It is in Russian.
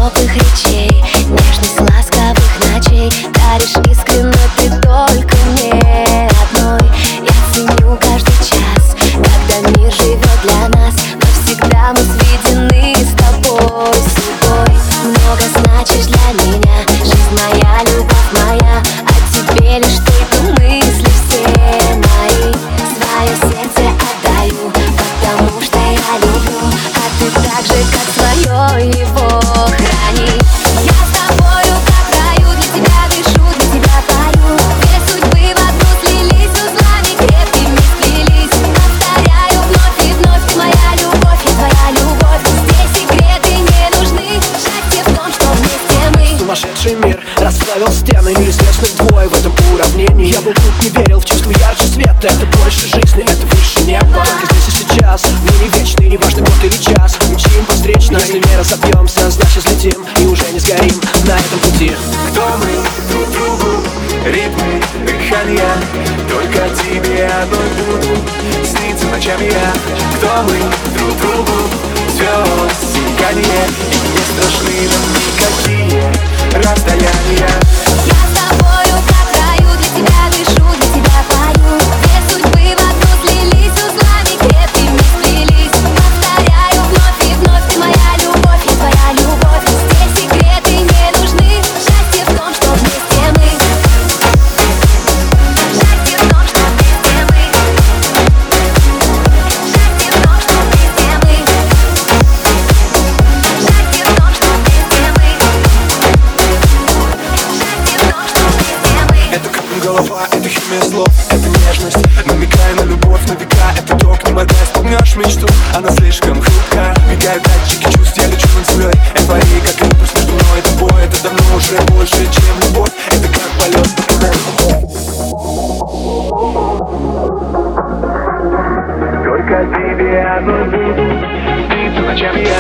теплых речей, нежность ласковых ночей. Даришь искренне ты только мне одной. Я ценю каждый час, когда мир живет для нас. Навсегда мы сведены с тобой судьбой. Много значишь для меня, жизнь моя, любовь моя. О тебе лишь только мысли все мои. Свое сердце отдаю, потому что я люблю, а ты так же, как свое его храни. Я с тобою как в раю, для тебя дышу, для тебя пою. Две судьбы в одну слились, узлами крепкими сплелись. Повторяю вновь и вновь, ты моя любовь, я твоя любовь. Здесь секреты не нужны, счастье в том, что вместе мы. Сумасшедший мир расправил стены, мир известных двое в этом уравнении. Я был тут, не верил в чувство ярче света. Это больше жизни, это выше неба. Только здесь и сейчас, мы не вечны, не важно год или час. Мчим по встречной, если не разобьемся, значит взлетим и уже не сгорим на этом пути. Кто мы друг другу, ритмы, дыхания. Только тебе одной буду сниться ночами я. Кто мы друг другу, звезд сияние. И не страшны нам никакие расстояния. Я с тобою как в раю, для тебя дышу, для тебя пою. Две судьбы в одну слились, узлами крепкими сплелись. Повторяю вновь и вновь, ты моя любовь, я твоя любовь. Здесь секреты не нужны, счастье в том, что вместе мы. Счастье в том, что вместе мы. Счастье в том, что вместе мы. Счастье в том, что вместе мы. Это как голова, это химия слов, это нежность, намекая на любовь на века. Это то, к ним отдай, вспомнешь мечту, она слишком хрупкая. Мигают датчики чувств, я лечу над землей. Эйфория, как импульс между мной и тобой. Это давно уже больше, чем любовь. Это как полет по крыльям. Только тебе одной буду сниться ночами я.